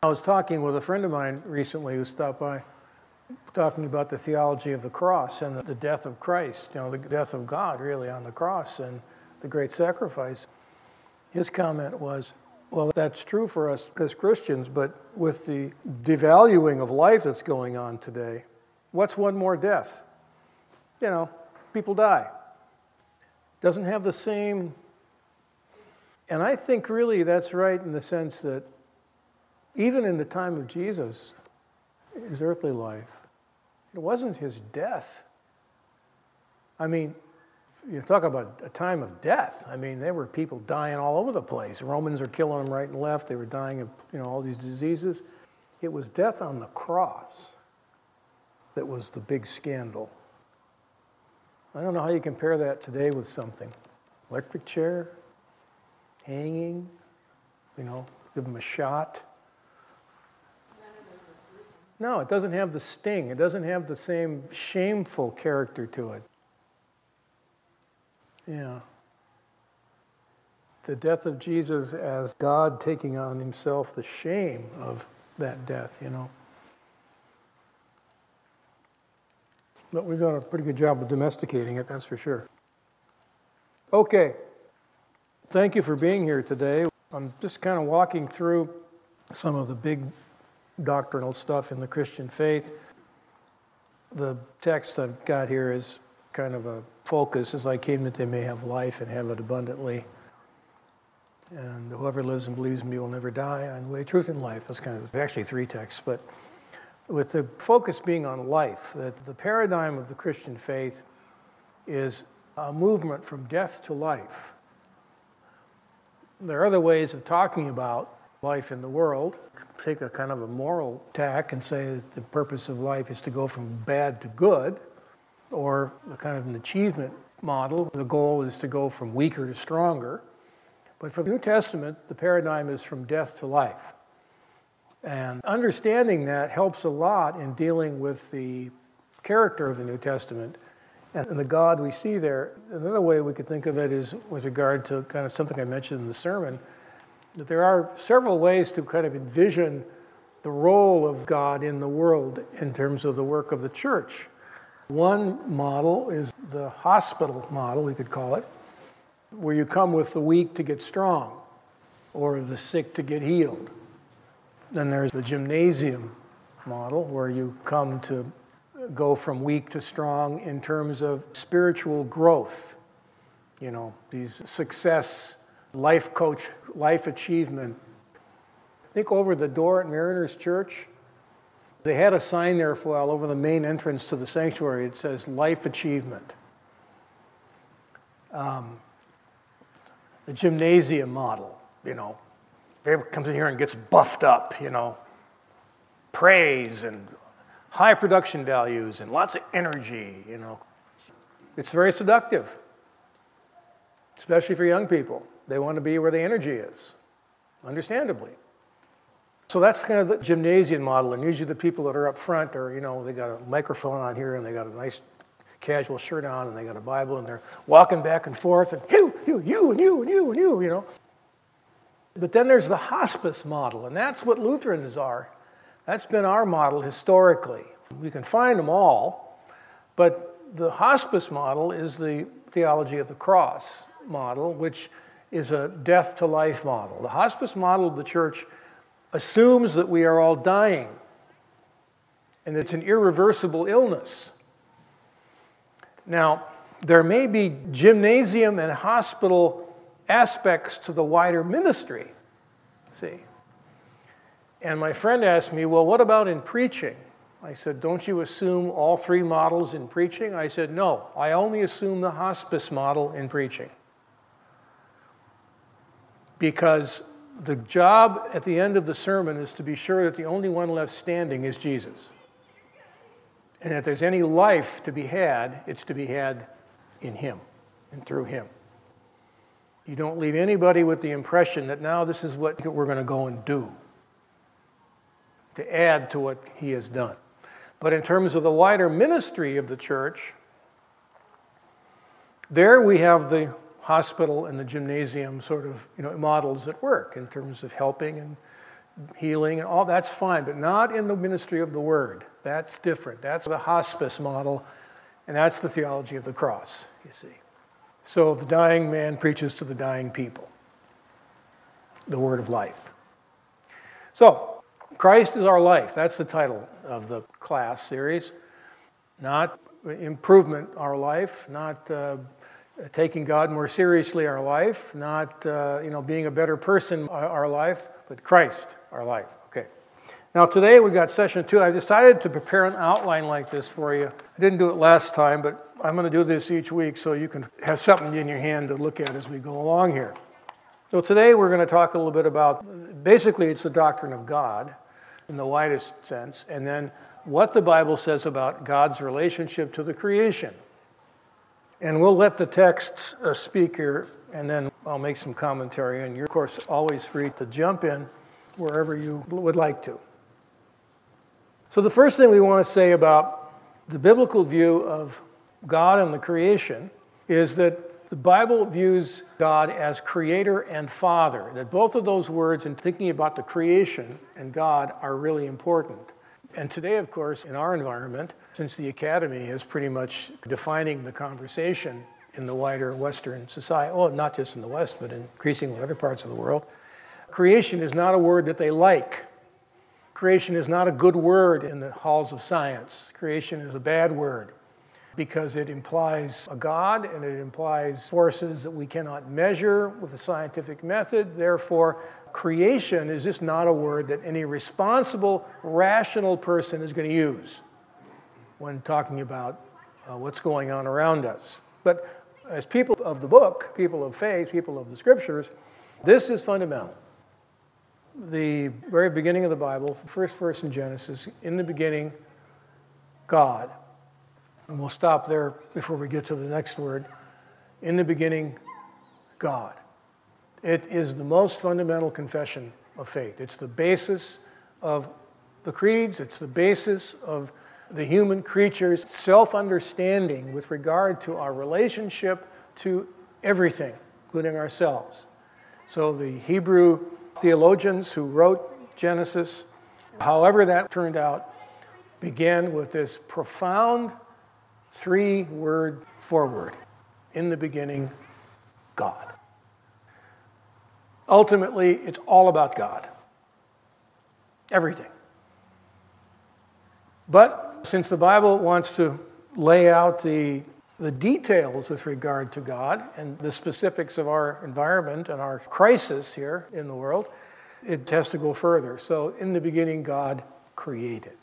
I was talking with a friend of mine recently who stopped by, talking about the theology of the cross and the death of Christ, the death of God really on the cross and the great sacrifice. His comment was, well, that's true for us as Christians, but with the devaluing of life that's going on today, what's one more death? People die. Doesn't have the same, and I think really that's right in the sense that even in the time of Jesus, his earthly life, it wasn't his death. I mean, you talk about a time of death. I mean, there were people dying all over the place. Romans are killing them right and left. They were dying of, all these diseases. It was death on the cross that was the big scandal. I don't know how you compare that today with something. Electric chair, hanging, give them a shot. No, it doesn't have the sting. It doesn't have the same shameful character to it. Yeah. The death of Jesus as God taking on himself the shame of that death, But we've done a pretty good job of domesticating it, that's for sure. Okay. Thank you for being here today. I'm just kind of walking through some of the big doctrinal stuff in the Christian faith. The text I've got here is kind of a focus, as I came that they may have life and have it abundantly. And whoever lives and believes in me will never die. On the way, truth, and life. That's actually three texts, but with the focus being on life, that the paradigm of the Christian faith is a movement from death to life. There are other ways of talking about life in the world. Take a kind of a moral tack and say that the purpose of life is to go from bad to good, or a kind of an achievement model. The goal is to go from weaker to stronger. But for the New Testament, the paradigm is from death to life. And understanding that helps a lot in dealing with the character of the New Testament and the God we see there. Another way we could think of it is with regard to kind of something I mentioned in the sermon, that there are several ways to kind of envision the role of God in the world in terms of the work of the church. One model is the hospital model, we could call it, where you come with the weak to get strong, or the sick to get healed. Then there's the gymnasium model, where you come to go from weak to strong in terms of spiritual growth. These success, life coach, life achievement. I think over the door at Mariners Church, they had a sign there for a while over the main entrance to the sanctuary. It says, life achievement. The gymnasium model, everyone comes in here and gets buffed up, praise and high production values and lots of energy, It's very seductive, especially for young people. They want to be where the energy is, understandably. So that's kind of the gymnasium model, and usually the people that are up front are, they got a microphone on here, and they got a nice casual shirt on, and they got a Bible, and they're walking back and forth, and you, and you. But then there's the hospice model, and that's what Lutherans are. That's been our model historically. We can find them all, but the hospice model is the theology of the cross model, which is a death to life model. The hospice model of the church assumes that we are all dying, and it's an irreversible illness. Now, there may be gymnasium and hospital aspects to the wider ministry, see. And my friend asked me, well, what about in preaching? I said, don't you assume all three models in preaching? I said, no, I only assume the hospice model in preaching. Because the job at the end of the sermon is to be sure that the only one left standing is Jesus. And if there's any life to be had, it's to be had in him and through him. You don't leave anybody with the impression that now this is what we're going to go and do, to add to what he has done. But in terms of the wider ministry of the church, there we have the hospital and the gymnasium sort of models at work in terms of helping and healing, and all that's fine, but not in the ministry of the Word. That's different. That's the hospice model, and that's the theology of the cross, you see. So the dying man preaches to the dying people the word of life. So, Christ is our life. That's the title of the class series. Not improvement our life, not taking God more seriously our life, not being a better person our life, but Christ our life. Okay. Now today we've got session 2. I decided to prepare an outline like this for you. I didn't do it last time, but I'm going to do this each week so you can have something in your hand to look at as we go along here. So today we're going to talk a little bit about, basically it's the doctrine of God in the widest sense, and then what the Bible says about God's relationship to the creation. And we'll let the texts speak here, and then I'll make some commentary, and you're, of course, always free to jump in wherever you would like to. So the first thing we want to say about the biblical view of God and the creation is that the Bible views God as creator and father, that both of those words in thinking about the creation and God are really important. And today, of course, in our environment, since the academy is pretty much defining the conversation in the wider Western society, well, not just in the West, but increasingly in other parts of the world, creation is not a word that they like. Creation is not a good word in the halls of science. Creation is a bad word because it implies a God and it implies forces that we cannot measure with the scientific method. Therefore, creation is just not a word that any responsible, rational person is going to use when talking about what's going on around us. But as people of the book, people of faith, people of the scriptures, this is fundamental. The very beginning of the Bible, first verse in Genesis, in the beginning, God. And we'll stop there before we get to the next word. In the beginning, God. It is the most fundamental confession of faith. It's the basis of the creeds. It's the basis of the human creature's self-understanding with regard to our relationship to everything, including ourselves. So the Hebrew theologians who wrote Genesis, however that turned out, began with this profound 3-word foreword. In the beginning, God. Ultimately, it's all about God. Everything. But since the Bible wants to lay out the details with regard to God and the specifics of our environment and our crisis here in the world, it has to go further. So, in the beginning, God created.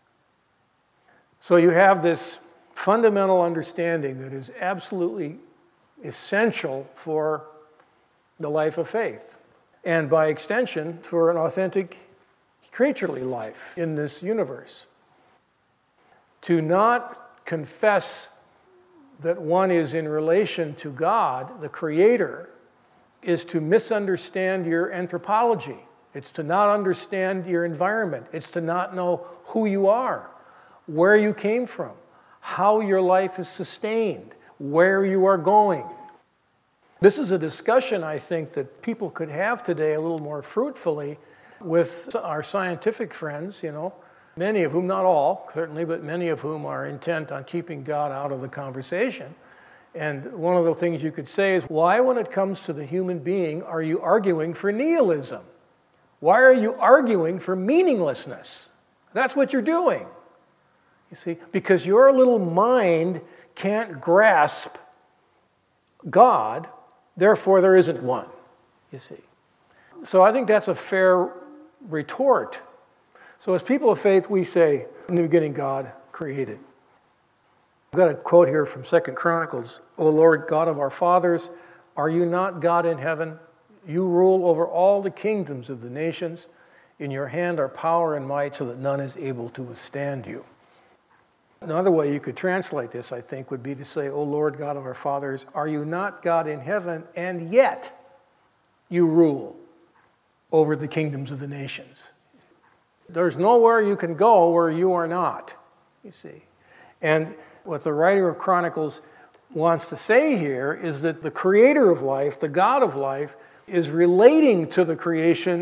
So you have this fundamental understanding that is absolutely essential for the life of faith, and by extension, for an authentic creaturely life in this universe. To not confess that one is in relation to God, the Creator, is to misunderstand your anthropology. It's to not understand your environment. It's to not know who you are, where you came from, how your life is sustained, where you are going. This is a discussion, I think, that people could have today a little more fruitfully with our scientific friends, many of whom, not all, certainly, but many of whom are intent on keeping God out of the conversation. And one of the things you could say is, why, when it comes to the human being, are you arguing for nihilism? Why are you arguing for meaninglessness? That's what you're doing. You see, because your little mind can't grasp God, therefore there isn't one, you see. So I think that's a fair retort. So as people of faith, we say, in the beginning, God created. I've got a quote here from 2 Chronicles. O Lord God of our fathers, are you not God in heaven? You rule over all the kingdoms of the nations. In your hand are power and might, so that none is able to withstand you. Another way you could translate this, I think, would be to say, O Lord God of our fathers, are you not God in heaven, and yet you rule over the kingdoms of the nations? There's nowhere you can go where you are not, you see. And what the writer of Chronicles wants to say here is that the creator of life, the God of life, is relating to the creation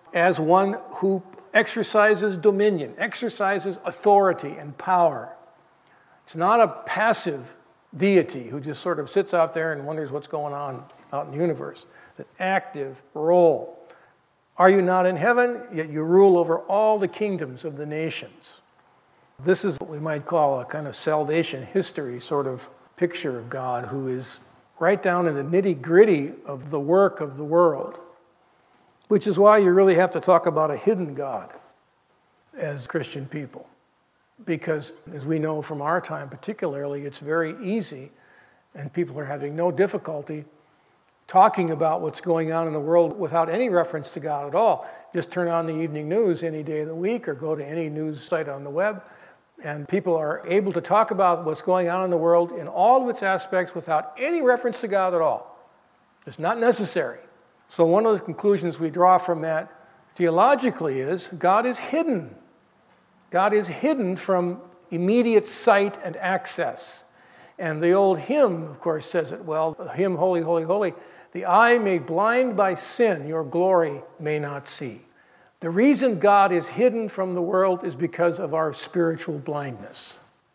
as one who exercises dominion, exercises authority and power. It's not a passive deity who just sort of sits out there and wonders what's going on out in the universe. It's an active role. Are you not in heaven? Yet you rule over all the kingdoms of the nations. This is what we might call a kind of salvation history sort of picture of God, who is right down in the nitty-gritty of the work of the world, which is why you really have to talk about a hidden God as Christian people. Because, as we know from our time particularly, it's very easy, and people are having no difficulty talking about what's going on in the world without any reference to God at all. Just turn on the evening news any day of the week or go to any news site on the web, and people are able to talk about what's going on in the world in all of its aspects without any reference to God at all. It's not necessary. So one of the conclusions we draw from that theologically is God is hidden. God is hidden from immediate sight and access. And the old hymn, of course, says it well. The hymn, Holy, Holy, Holy. The eye made blind by sin, your glory may not see. The reason God is hidden from the world is because of our spiritual blindness.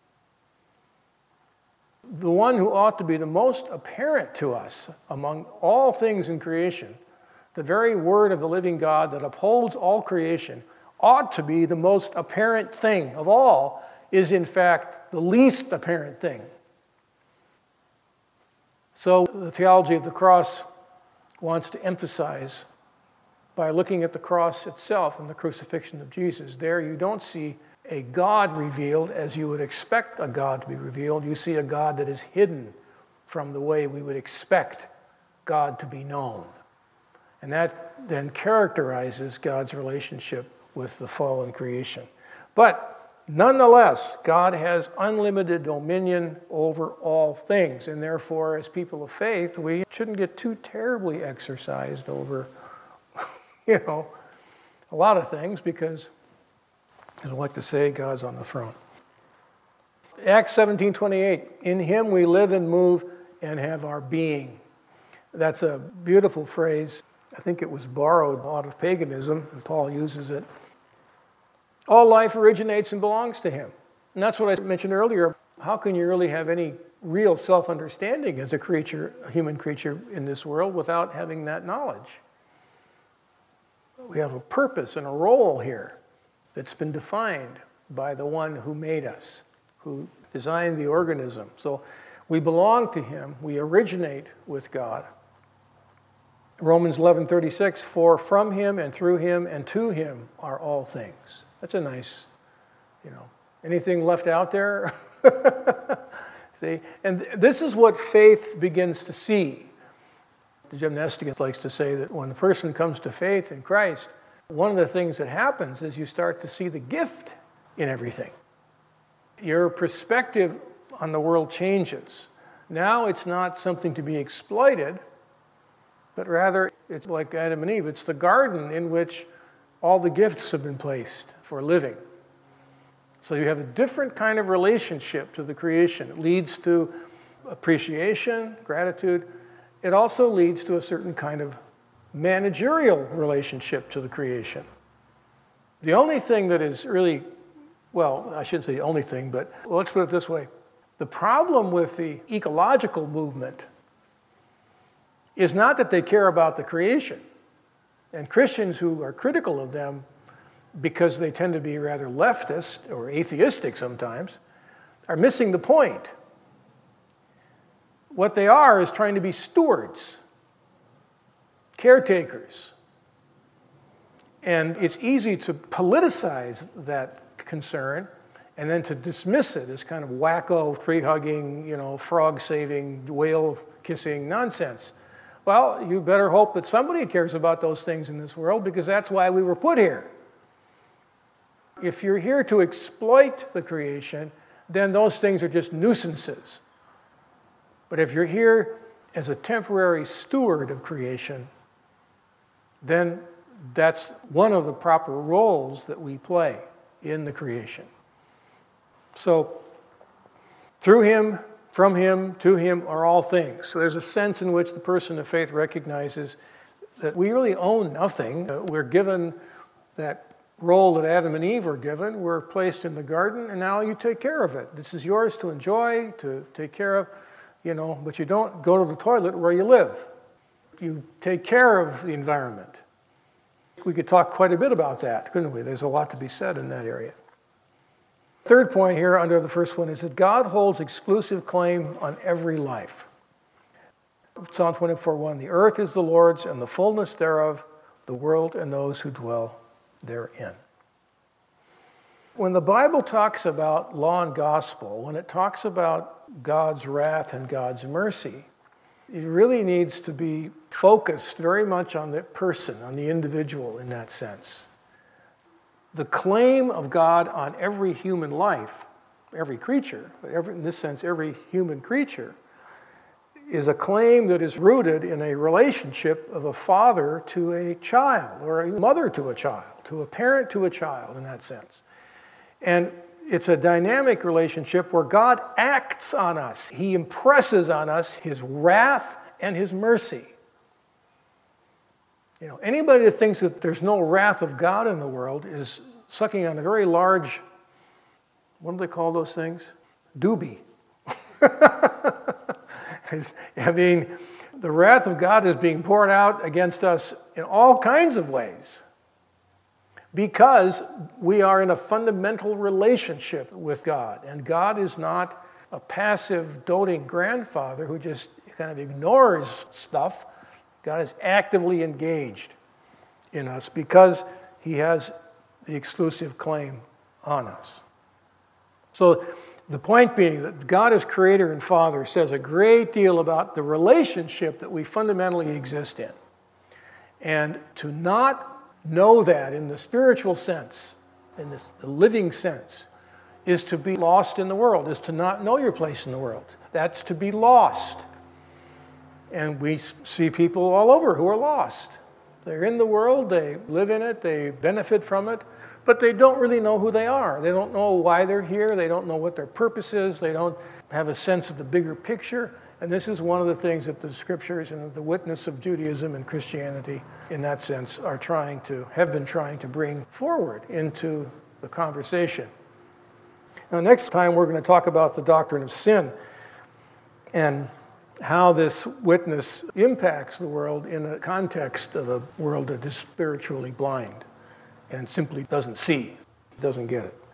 The one who ought to be the most apparent to us among all things in creation, the very word of the living God that upholds all creation, ought to be the most apparent thing of all, is in fact the least apparent thing. So the theology of the cross wants to emphasize, by looking at the cross itself and the crucifixion of Jesus, there you don't see a God revealed as you would expect a God to be revealed. You see a God that is hidden from the way we would expect God to be known. And that then characterizes God's relationship with the fallen creation. But nonetheless, God has unlimited dominion over all things. And therefore, as people of faith, we shouldn't get too terribly exercised over, a lot of things, because, as I like to say, God's on the throne. Acts 17:28, in him we live and move and have our being. That's a beautiful phrase. I think it was borrowed out of paganism, and Paul uses it. All life originates and belongs to him. And that's what I mentioned earlier. How can you really have any real self-understanding as a human creature in this world, without having that knowledge? We have a purpose and a role here that's been defined by the one who made us, who designed the organism. So we belong to him. We originate with God. Romans 11:36, for from him and through him and to him are all things. That's a nice, anything left out there? See? And this is what faith begins to see. The gymnastic likes to say that when a person comes to faith in Christ, one of the things that happens is you start to see the gift in everything. Your perspective on the world changes. Now it's not something to be exploited, but rather it's like Adam and Eve. It's the garden in which all the gifts have been placed for living. So you have a different kind of relationship to the creation. It leads to appreciation, gratitude. It also leads to a certain kind of managerial relationship to the creation. The only thing that is really, well, I shouldn't say the only thing, but let's put it this way. The problem with the ecological movement is not that they care about the creation. And Christians who are critical of them, because they tend to be rather leftist or atheistic sometimes, are missing the point. What they are is trying to be stewards, caretakers. And it's easy to politicize that concern and then to dismiss it as kind of wacko, tree-hugging, frog-saving, whale-kissing nonsense. Well, you better hope that somebody cares about those things in this world, because that's why we were put here. If you're here to exploit the creation, then those things are just nuisances. But if you're here as a temporary steward of creation, then that's one of the proper roles that we play in the creation. So, through him, from him, to him are all things. So there's a sense in which the person of faith recognizes that we really own nothing. We're given that role that Adam and Eve were given. We're placed in the garden, and now you take care of it. This is yours to enjoy, to take care of, but you don't go to the toilet where you live. You take care of the environment. We could talk quite a bit about that, couldn't we? There's a lot to be said in that area. Third point here under the first one is that God holds exclusive claim on every life. Psalm 24:1, the earth is the Lord's and the fullness thereof, the world and those who dwell therein. When the Bible talks about law and gospel, when it talks about God's wrath and God's mercy, it really needs to be focused very much on the person, on the individual in that sense. The claim of God on every human life, every creature, in this sense, every human creature, is a claim that is rooted in a relationship of a father to a child, or a mother to a child, to a parent to a child in that sense. And it's a dynamic relationship where God acts on us. He impresses on us his wrath and his mercy. Anybody that thinks that there's no wrath of God in the world is sucking on a very large, what do they call those things? Doobie. I mean, the wrath of God is being poured out against us in all kinds of ways because we are in a fundamental relationship with God. And God is not a passive, doting grandfather who just kind of ignores stuff. God is actively engaged in us because he has the exclusive claim on us. So the point being that God as creator and father says a great deal about the relationship that we fundamentally exist in. And to not know that in the spiritual sense, in the living sense, is to be lost in the world, is to not know your place in the world. That's to be lost. And we see people all over who are lost. They're in the world, they live in it, they benefit from it, but they don't really know who they are. They don't know why they're here. They don't know what their purpose is. They don't have a sense of the bigger picture. And this is one of the things that the scriptures and the witness of Judaism and Christianity, in that sense, have been trying to bring forward into the conversation. Now, next time we're going to talk about the doctrine of sin and how this witness impacts the world in a context of a world that is spiritually blind and simply doesn't see, doesn't get it.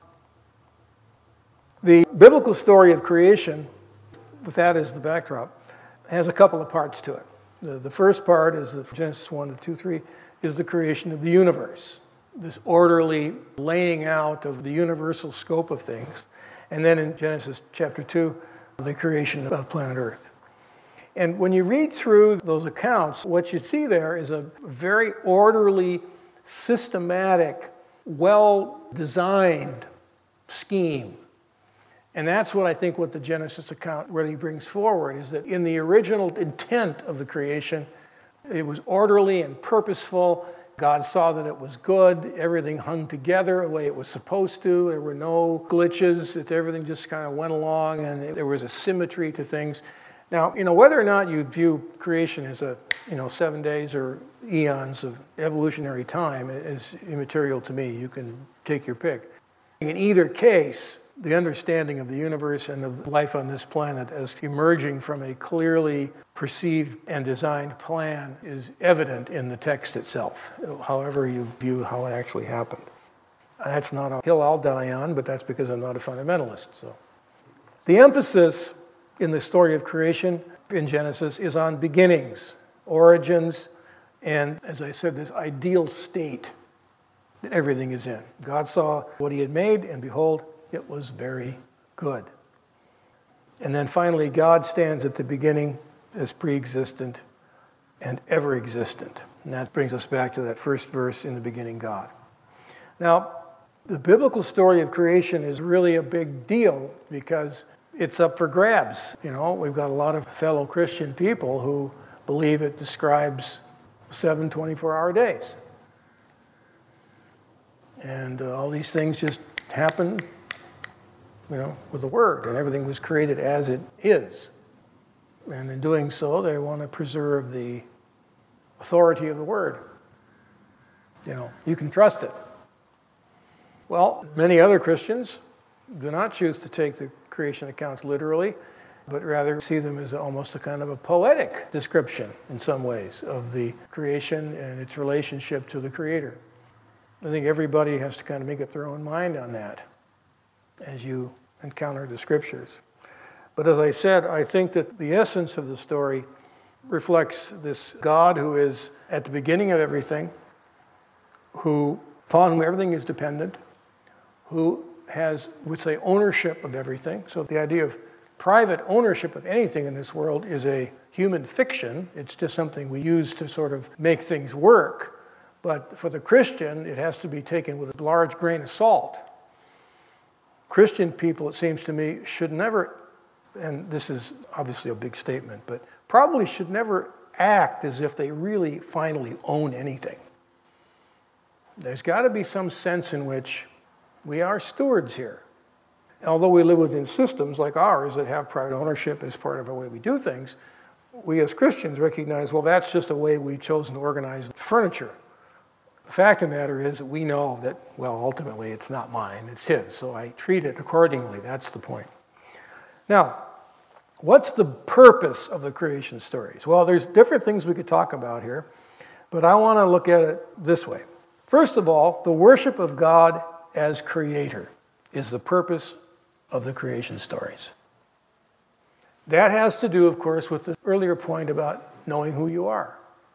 The biblical story of creation, with that as the backdrop, has a couple of parts to it. The first part is Genesis 1-2-3, is the creation of the universe, this orderly laying out of the universal scope of things. And then in Genesis chapter 2, the creation of planet Earth. And when you read through those accounts, what you see there is a very orderly, systematic, well-designed scheme. And that's what I think what the Genesis account really brings forward, is that in the original intent of the creation, it was orderly and purposeful. God saw that it was good. Everything hung together the way it was supposed to. There were no glitches. Everything just kind of went along, and there was a symmetry to things. Now, whether or not you view creation as 7 days or eons of evolutionary time is immaterial to me. You can take your pick. In either case, the understanding of the universe and of life on this planet as emerging from a clearly perceived and designed plan is evident in the text itself, however you view how it actually happened. That's not a hill I'll die on, but that's because I'm not a fundamentalist. So, the emphasis in the story of creation in Genesis is on beginnings, origins, and, as I said, this ideal state that everything is in. God saw what he had made, and behold, it was very good. And then finally, God stands at the beginning as pre-existent and ever-existent. And that brings us back to that first verse, in the beginning, God. Now, the biblical story of creation is really a big deal because it's up for grabs. We've got a lot of fellow Christian people who believe it describes 7 24-hour days. And all these things just happen, with the Word, and everything was created as it is. And in doing so, they want to preserve the authority of the Word. You can trust it. Well, many other Christians do not choose to take the creation accounts literally, but rather see them as almost a kind of a poetic description in some ways of the creation and its relationship to the Creator. I think everybody has to kind of make up their own mind on that as you encounter the Scriptures. But as I said, I think that the essence of the story reflects this God who is at the beginning of everything, upon whom everything is dependent, who has, would say, ownership of everything. So the idea of private ownership of anything in this world is a human fiction. It's just something we use to sort of make things work. But for the Christian, it has to be taken with a large grain of salt. Christian people, it seems to me, should never, and this is obviously a big statement, but probably should never act as if they really finally own anything. There's got to be some sense in which we are stewards here. Although we live within systems like ours that have private ownership as part of the way we do things, we as Christians recognize, well, that's just a way we've chosen to organize the furniture. The fact of the matter is that we know that, well, ultimately it's not mine, it's his, so I treat it accordingly. That's the point. Now, what's the purpose of the creation stories? Well, there's different things we could talk about here, but I want to look at it this way. First of all, the worship of God as Creator is the purpose of the creation stories. That has to do, of course, with the earlier point about knowing who you are.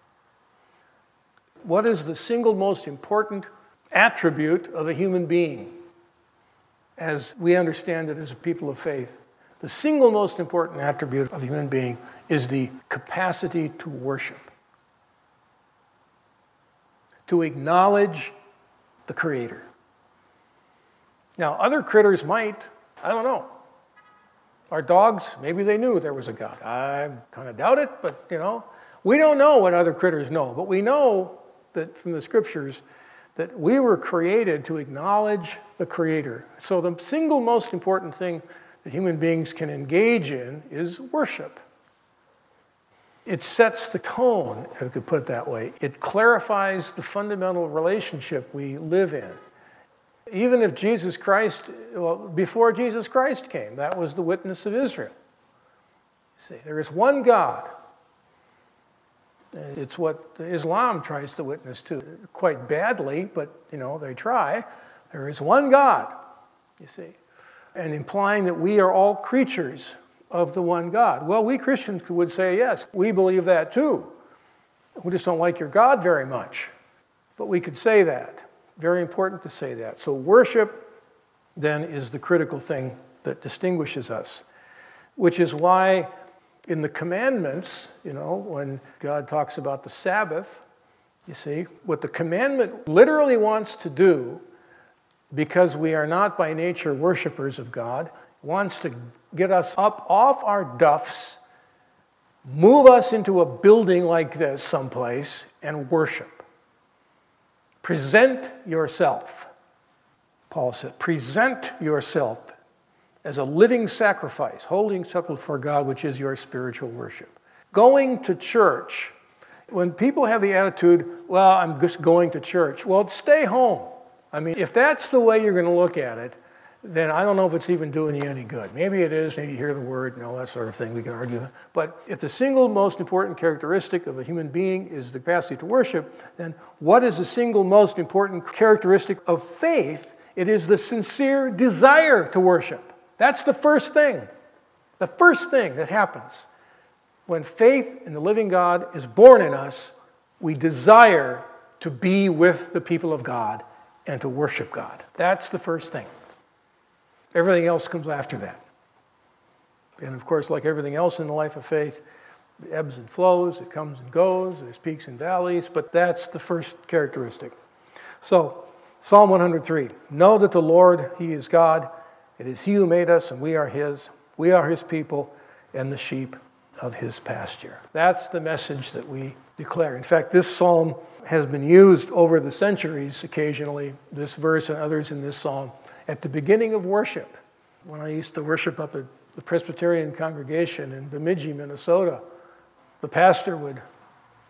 What is the single most important attribute of a human being as we understand it as a people of faith? The single most important attribute of a human being is the capacity to worship, to acknowledge the Creator. Now, other critters might, I don't know. Our dogs, maybe they knew there was a God. I kind of doubt it, but, we don't know what other critters know. But we know that from the Scriptures that we were created to acknowledge the Creator. So the single most important thing that human beings can engage in is worship. It sets the tone, if I could put it that way. It clarifies the fundamental relationship we live in. Even if Jesus Christ, before Jesus Christ came, that was the witness of Israel. See, there is one God. It's what Islam tries to witness to, quite badly, but, they try. There is one God, you see, and implying that we are all creatures of the one God. Well, we Christians would say, yes, we believe that too. We just don't like your God very much. But we could say that. Very important to say that. So worship, then, is the critical thing that distinguishes us, which is why in the commandments, when God talks about the Sabbath, you see, what the commandment literally wants to do, because we are not by nature worshipers of God, wants to get us up off our duffs, move us into a building like this someplace, and worship. Present yourself, Paul said, present yourself as a living sacrifice, holy and acceptable for God, which is your spiritual worship. Going to church, when people have the attitude, well, I'm just going to church, well, stay home. I mean, if that's the way you're going to look at it, then I don't know if it's even doing you any good. Maybe it is, maybe you hear the word and all that sort of thing, we can argue. But if the single most important characteristic of a human being is the capacity to worship, then what is the single most important characteristic of faith? It is the sincere desire to worship. That's the first thing. The first thing that happens. When faith in the living God is born in us, we desire to be with the people of God and to worship God. That's the first thing. Everything else comes after that. And of course, like everything else in the life of faith, it ebbs and flows, it comes and goes, there's peaks and valleys, but that's the first characteristic. So, Psalm 103, know that the Lord, He is God. It is He who made us, and we are His. We are His people and the sheep of His pasture. That's the message that we declare. In fact, this psalm has been used over the centuries occasionally, this verse and others in this psalm, at the beginning of worship. When I used to worship up at the Presbyterian congregation in Bemidji, Minnesota, the pastor would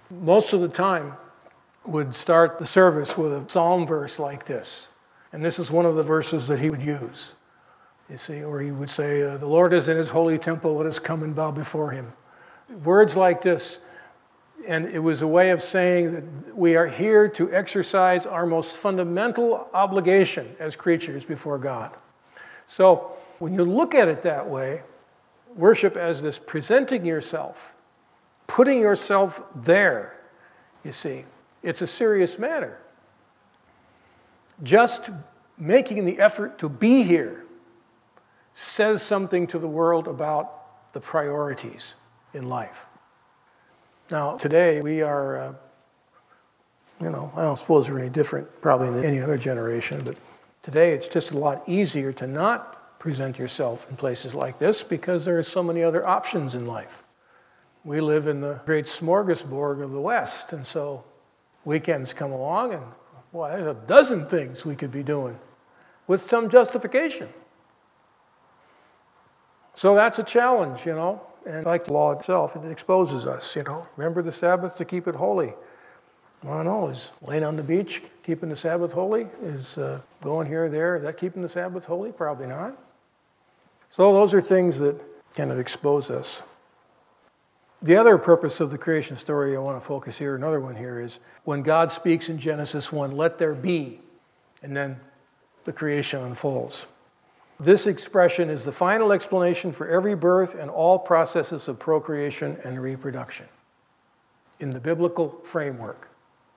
most of the time would start the service with a psalm verse like this. And this is one of the verses that he would use. You see, or he would say, the Lord is in his holy temple, let us come and bow before him. Words like this. And it was a way of saying that we are here to exercise our most fundamental obligation as creatures before God. So when you look at it that way, worship as this presenting yourself, putting yourself there, you see, it's a serious matter. Just making the effort to be here says something to the world about the priorities in life. Now, today we are, I don't suppose we're any different probably than any other generation, but today it's just a lot easier to not present yourself in places like this because there are so many other options in life. We live in the great smorgasbord of the West, and so weekends come along and, well, there's a dozen things we could be doing with some justification. So that's a challenge, And like the law itself, it exposes us, Remember the Sabbath to keep it holy. I don't know, is laying on the beach keeping the Sabbath holy? Is going here or there, is that keeping the Sabbath holy? Probably not. So those are things that kind of expose us. The other purpose of the creation story I want to focus here, another one here, is when God speaks in Genesis 1, let there be, and then the creation unfolds. This expression is the final explanation for every birth and all processes of procreation and reproduction in the biblical framework.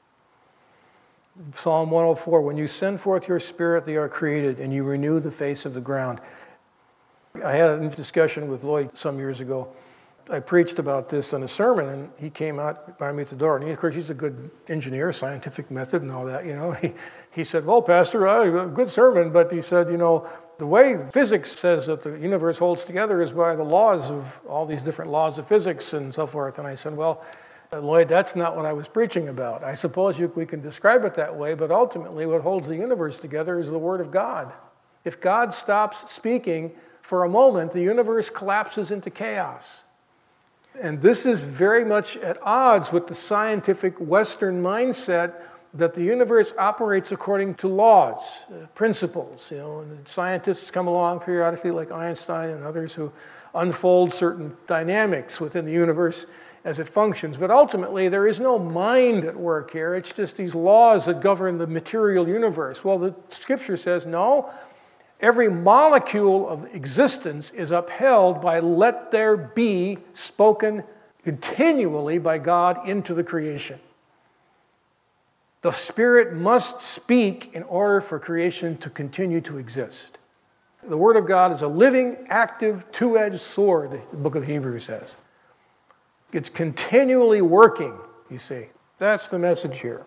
Psalm 104, when you send forth your spirit, they are created, and you renew the face of the ground. I had a discussion with Lloyd some years ago. I preached about this in a sermon, and he came out by me at the door. And of course, he's a good engineer, scientific method and all that, He said, well, Pastor, a good sermon, but he said, the way physics says that the universe holds together is by the laws of all these different laws of physics and so forth. And I said, well, Lloyd, that's not what I was preaching about. I suppose we can describe it that way, but ultimately what holds the universe together is the Word of God. If God stops speaking for a moment, the universe collapses into chaos. And this is very much at odds with the scientific Western mindset that the universe operates according to laws, principles. And scientists come along periodically like Einstein and others who unfold certain dynamics within the universe as it functions. But ultimately, there is no mind at work here. It's just these laws that govern the material universe. Well, the Scripture says, no, every molecule of existence is upheld by let there be, spoken continually by God into the creation. The Spirit must speak in order for creation to continue to exist. The Word of God is a living, active, two-edged sword, the book of Hebrews says. It's continually working, you see. That's the message here.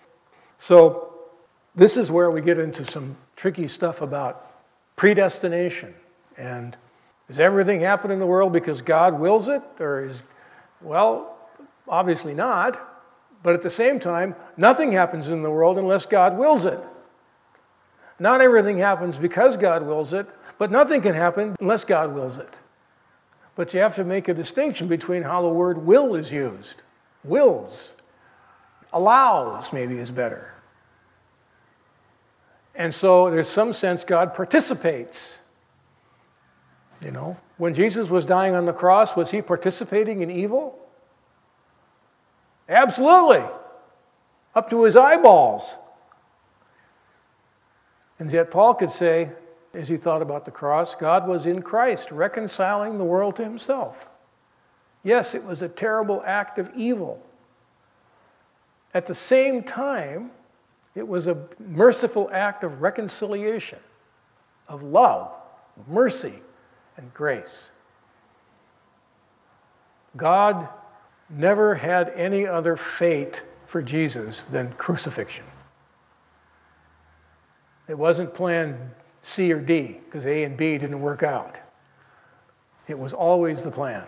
So this is where we get into some tricky stuff about predestination. And does everything happen in the world because God wills it? Well, obviously not. But at the same time, nothing happens in the world unless God wills it. Not everything happens because God wills it, but nothing can happen unless God wills it. But you have to make a distinction between how the word will is used. Wills. Allows, maybe, is better. And so there's some sense God participates. When Jesus was dying on the cross, was he participating in evil? Absolutely. Up to his eyeballs. And yet Paul could say, as he thought about the cross, God was in Christ, reconciling the world to himself. Yes, it was a terrible act of evil. At the same time, it was a merciful act of reconciliation, of love, of mercy, and grace. God never had any other fate for Jesus than crucifixion. It wasn't plan C or D, because A and B didn't work out. It was always the plan.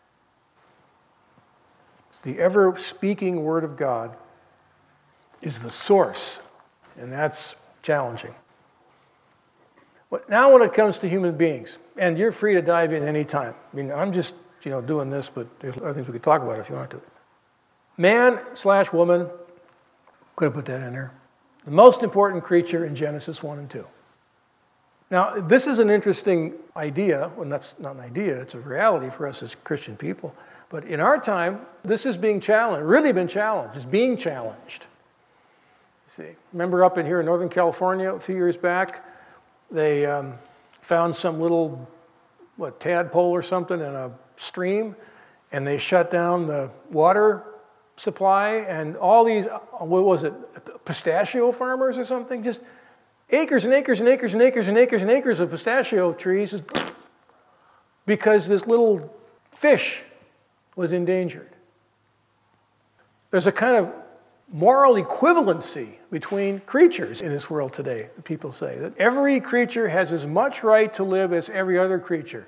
The ever-speaking Word of God is the source, and that's challenging. But now when it comes to human beings, and you're free to dive in any time. I'm just doing this, but there's other things we could talk about if you want to. Man/woman, could have put that in there, the most important creature in Genesis 1 and 2. Now, this is an interesting idea. Well, that's not an idea, it's a reality for us as Christian people. But in our time, this is being challenged, really been challenged. It's being challenged. See, remember up in here in Northern California a few years back, they found some little, tadpole or something in a stream, and they shut down the water supply, and all these, pistachio farmers or something, just acres and acres and acres and acres and acres and acres of pistachio trees because this little fish was endangered. There's a kind of moral equivalency between creatures in this world today, people say, that every creature has as much right to live as every other creature.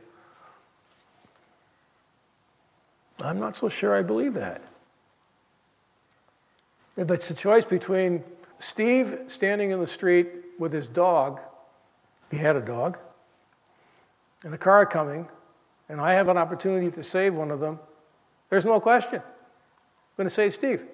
I'm not so sure I believe that. If it's a choice between Steve standing in the street with his dog, he had a dog, and a car coming, and I have an opportunity to save one of them, there's no question. I'm going to save Steve.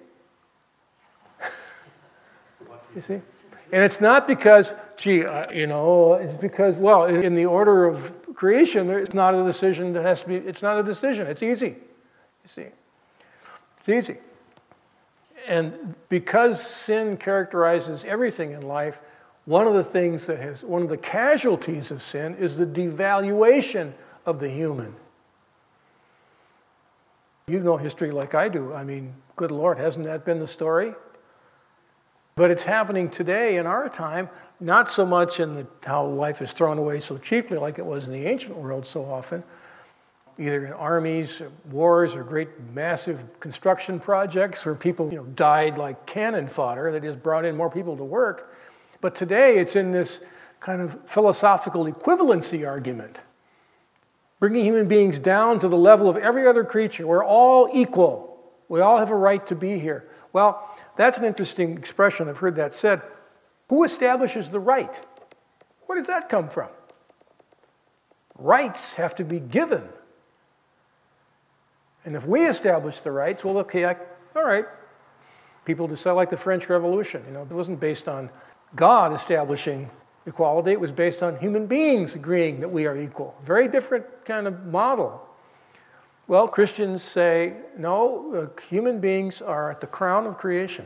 You see? And it's not because, it's because, in the order of creation, it's not a decision that has to be, it's not a decision. It's easy. You see? It's easy. And because sin characterizes everything in life, one of the casualties of sin is the devaluation of the human. You know history like I do. I mean, good Lord, hasn't that been the story? But it's happening today in our time, not so much in how life is thrown away so cheaply like it was in the ancient world so often, either in armies, or wars, or great massive construction projects where people died like cannon fodder that just brought in more people to work. But today it's in this kind of philosophical equivalency argument, bringing human beings down to the level of every other creature. We're all equal. We all have a right to be here. Well, that's an interesting expression. I've heard that said. Who establishes the right? Where does that come from? Rights have to be given. And if we establish the rights, well, okay, all right. People decide, like the French Revolution. It wasn't based on God establishing equality. It was based on human beings agreeing that we are equal. Very different kind of model. Well, Christians say, no, human beings are at the crown of creation.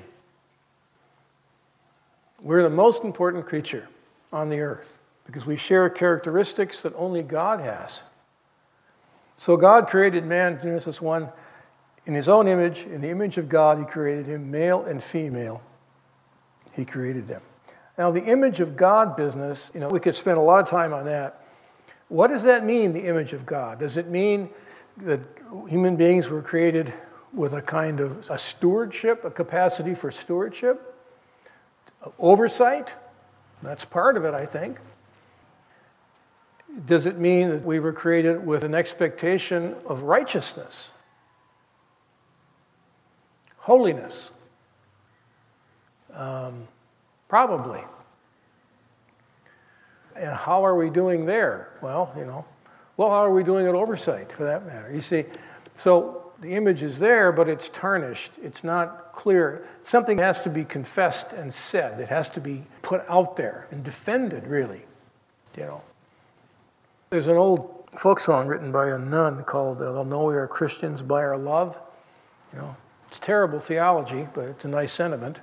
We're the most important creature on the earth because we share characteristics that only God has. So God created man, Genesis 1, in his own image. In the image of God, he created him, male and female. He created them. Now, the image of God business, we could spend a lot of time on that. What does that mean, the image of God? Does it mean that human beings were created with a kind of a stewardship, a capacity for stewardship? Oversight? That's part of it, I think. Does it mean that we were created with an expectation of righteousness? Holiness? Probably. And how are we doing there? Well, how are we doing at oversight, for that matter? You see, so the image is there, but it's tarnished. It's not clear. Something has to be confessed and said. It has to be put out there and defended, really. There's an old folk song written by a nun called "They'll Know We Are Christians by Our Love." It's terrible theology, but it's a nice sentiment.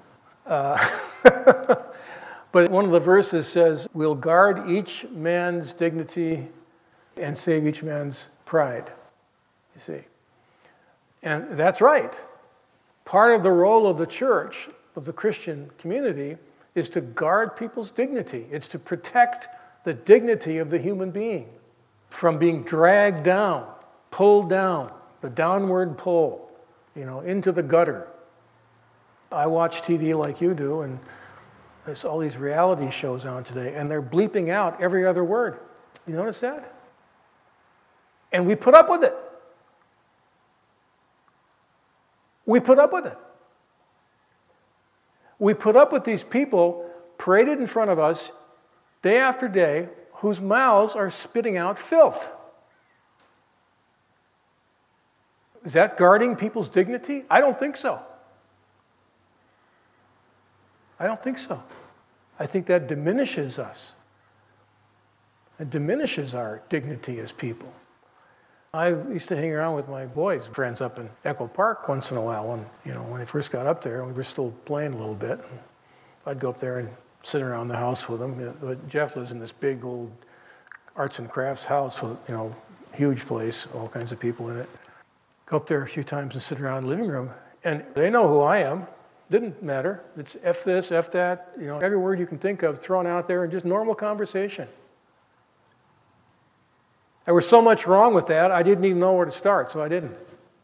But one of the verses says, "We'll guard each man's dignity and save each man's pride." You see. And that's right. Part of the role of the church, of the Christian community, is to guard people's dignity. It's to protect the dignity of the human being from being dragged down, pulled down, the downward pull, into the gutter. I watch TV like you do, and there's all these reality shows on today, and they're bleeping out every other word. You notice that? And we put up with it. We put up with it. We put up with these people paraded in front of us day after day whose mouths are spitting out filth. Is that guarding people's dignity? I don't think so. I don't think so. I think that diminishes us. It diminishes our dignity as people. I used to hang around with my boys, friends up in Echo Park once in a while when I first got up there, we were still playing a little bit. I'd go up there and sit around the house with them. But Jeff lives in this big old arts and crafts house with, huge place, all kinds of people in it. Go up there a few times and sit around in the living room, and they know who I am. Didn't matter. It's F this, F that, every word you can think of thrown out there in just normal conversation. There was so much wrong with that, I didn't even know where to start, so I didn't.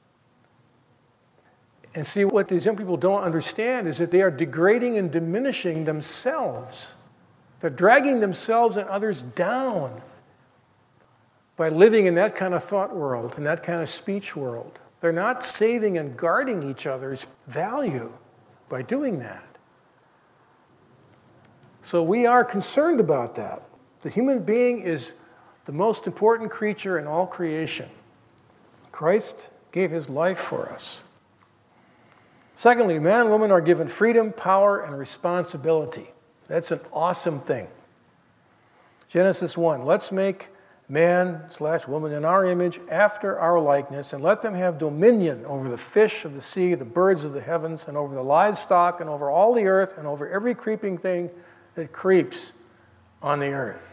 And see, what these young people don't understand is that they are degrading and diminishing themselves. They're dragging themselves and others down by living in that kind of thought world, in that kind of speech world. They're not saving and guarding each other's value by doing that. So we are concerned about that. The human being is the most important creature in all creation. Christ gave his life for us. Secondly, man and woman are given freedom, power, and responsibility. That's an awesome thing. Genesis 1, let's make man/woman in our image, after our likeness, and let them have dominion over the fish of the sea, the birds of the heavens, and over the livestock, and over all the earth, and over every creeping thing that creeps on the earth.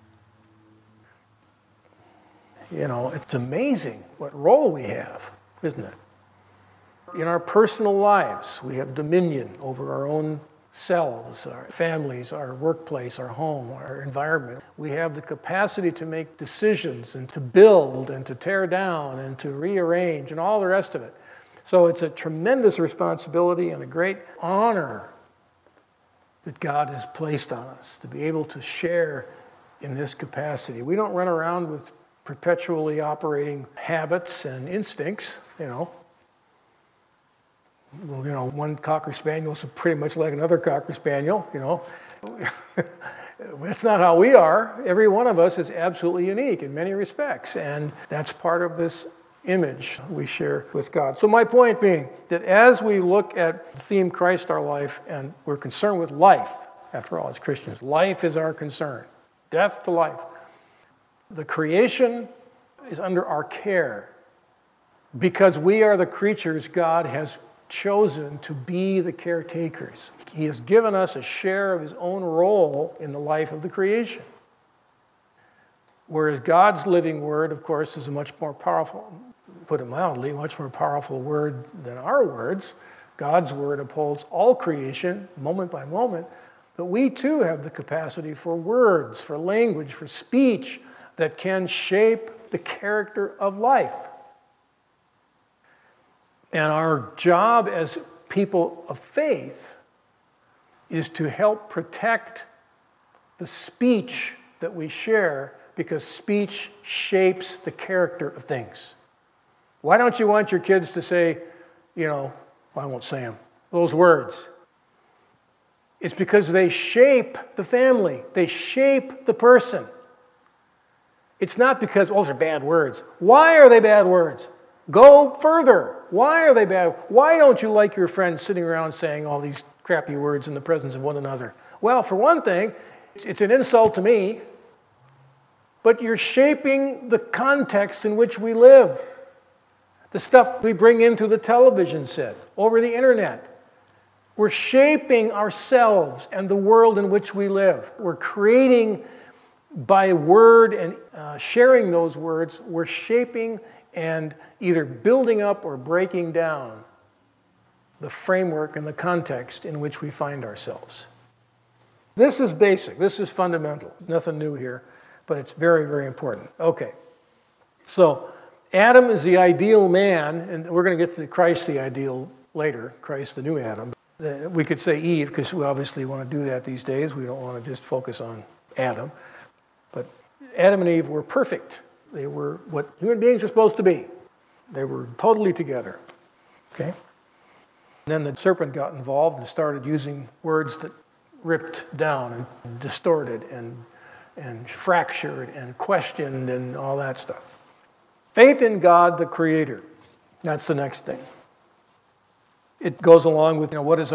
It's amazing what role we have, isn't it? In our personal lives, we have dominion over our own selves, our families, our workplace, our home, our environment. We have the capacity to make decisions and to build and to tear down and to rearrange and all the rest of it. So it's a tremendous responsibility and a great honor that God has placed on us to be able to share in this capacity. We don't run around with perpetually operating habits and instincts, one Cocker Spaniel is pretty much like another Cocker Spaniel, That's not how we are. Every one of us is absolutely unique in many respects, and that's part of this image we share with God. So my point being that as we look at the theme Christ our life, and we're concerned with life, after all, as Christians, life is our concern, death to life. The creation is under our care because we are the creatures God has chosen to be the caretakers. He has given us a share of his own role in the life of the creation. Whereas God's living word, of course, is a much more powerful, put it mildly, much more powerful word than our words. God's word upholds all creation, moment by moment. But we too have the capacity for words, for language, for speech that can shape the character of life. And our job as people of faith is to help protect the speech that we share, because speech shapes the character of things. Why don't you want your kids to say, I won't say them, those words? It's because they shape the family. They shape the person. It's not because, those are bad words. Why are they bad words? Go further. Why are they bad? Why don't you like your friends sitting around saying all these crappy words in the presence of one another? Well, for one thing, it's an insult to me, but you're shaping the context in which we live. The stuff we bring into the television set, over the internet. We're shaping ourselves and the world in which we live. We're creating by word and sharing those words, we're shaping and either building up or breaking down the framework and the context in which we find ourselves. This is basic. This is fundamental. Nothing new here, but it's very, very important. Okay. So Adam is the ideal man, and we're going to get to Christ, the ideal, later. Christ, the new Adam. We could say Eve, because we obviously want to do that these days. We don't want to just focus on Adam. But Adam and Eve were perfect. They were what human beings are supposed to be. They were totally together. Okay? And then the serpent got involved and started using words that ripped down and distorted and fractured and questioned and all that stuff. Faith in God, the Creator. That's the next thing. It goes along with, what is our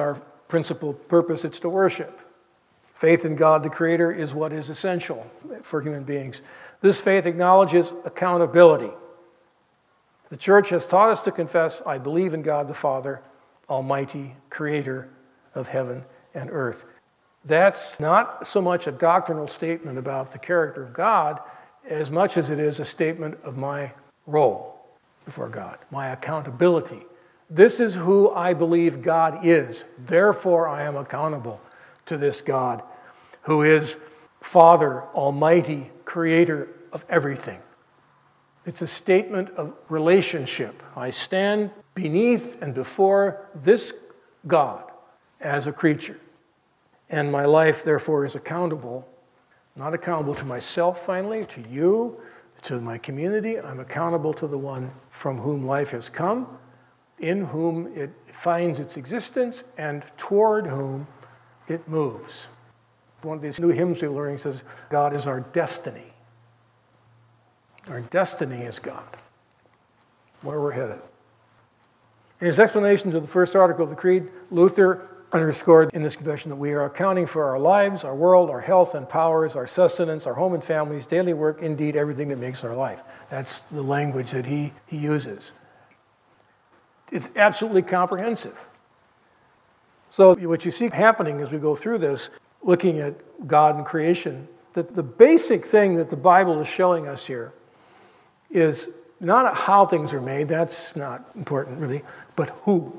principal purpose, it's to worship. Faith in God, the Creator, is what is essential for human beings. This faith acknowledges accountability. The church has taught us to confess, I believe in God the Father, Almighty, Creator of heaven and earth. That's not so much a doctrinal statement about the character of God as much as it is a statement of my role before God, my accountability. This is who I believe God is. Therefore, I am accountable to this God who is Father, Almighty, Creator of everything. It's a statement of relationship. I stand beneath and before this God as a creature. And my life, therefore, is accountable, not accountable to myself, finally, to you, to my community. I'm accountable to the one from whom life has come, in whom it finds its existence, and toward whom it moves. One of these new hymns we're learning says, God is our destiny. Our destiny is God, where we're headed. In his explanation to the first article of the Creed, Luther underscored in this confession that we are accounting for our lives, our world, our health and powers, our sustenance, our home and families, daily work, indeed everything that makes our life. That's the language that he uses. It's absolutely comprehensive. So what you see happening as we go through this, looking at God and creation, that the basic thing that the Bible is showing us here is not how things are made, that's not important really, but who.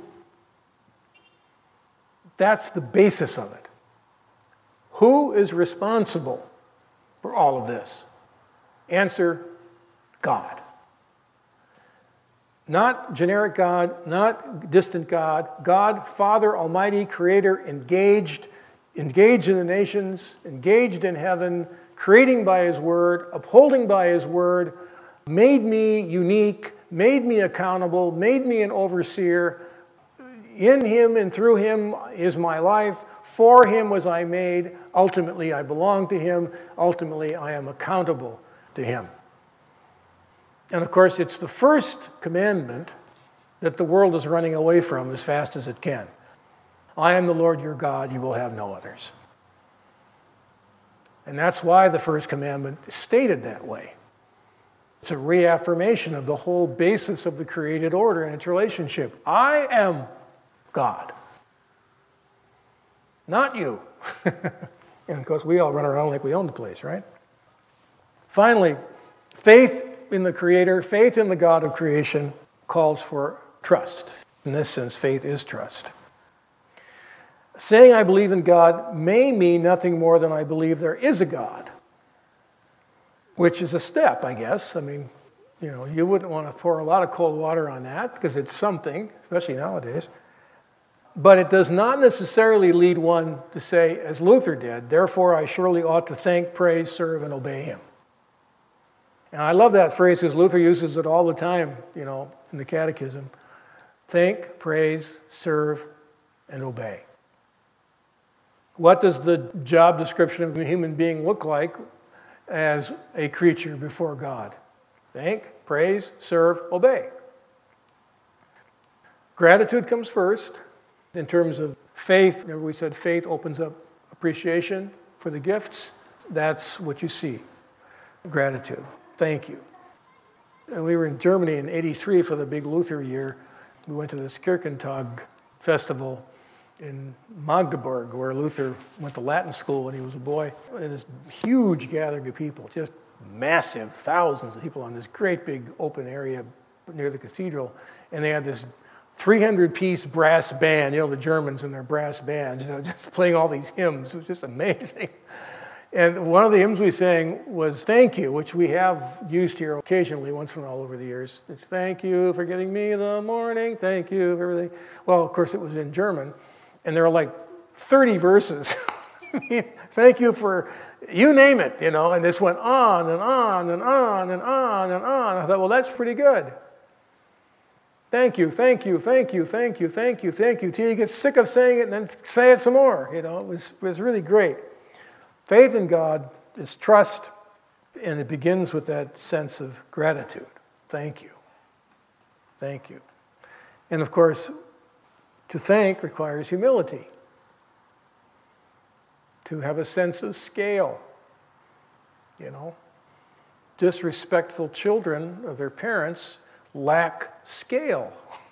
That's the basis of it. Who is responsible for all of this? Answer, God. Not generic God, not distant God. God, Father, Almighty, Creator, engaged in the nations, engaged in heaven, creating by His Word, upholding by His Word, made me unique, made me accountable, made me an overseer. In Him and through Him is my life. For Him was I made. Ultimately, I belong to Him. Ultimately, I am accountable to Him. And of course, it's the first commandment that the world is running away from as fast as it can. I am the Lord your God, you will have no others. And that's why the first commandment is stated that way. It's a reaffirmation of the whole basis of the created order and its relationship. I am God, not you. And of course, we all run around like we own the place, right? Finally, faith in the Creator, faith in the God of creation calls for trust. In this sense, faith is trust. Saying I believe in God may mean nothing more than I believe there is a God, which is a step, I guess. I mean, you wouldn't want to pour a lot of cold water on that because it's something, especially nowadays. But it does not necessarily lead one to say, as Luther did, therefore I surely ought to thank, praise, serve, and obey Him. And I love that phrase because Luther uses it all the time, in the Catechism. Thank, praise, serve, and obey. What does the job description of a human being look like as a creature before God? Thank, praise, serve, obey. Gratitude comes first. In terms of faith, remember we said faith opens up appreciation for the gifts. That's what you see. Gratitude. Thank you. And we were in Germany in '83 for the big Luther year. We went to this Kirchentag festival in Magdeburg, where Luther went to Latin school when he was a boy. And this huge gathering of people, just massive, thousands of people on this great big open area near the cathedral. And they had this 300-piece brass band, the Germans and their brass bands, just playing all these hymns. It was just amazing. And one of the hymns we sang was Thank You, which we have used here occasionally, once in a while over the years. It's thank you for giving me the morning, thank you for everything. Well, of course, it was in German, and there are like 30 verses. Thank you for, you name it, and this went on and on and on and on and on. I thought, well, that's pretty good. Thank you, thank you, thank you, thank you, thank you, thank you, till you get sick of saying it and then say it some more. It was really great. Faith in God is trust, and it begins with that sense of gratitude. Thank you. Thank you. And of course, to thank requires humility. to have a sense of scale. Disrespectful children of their parents lack scale.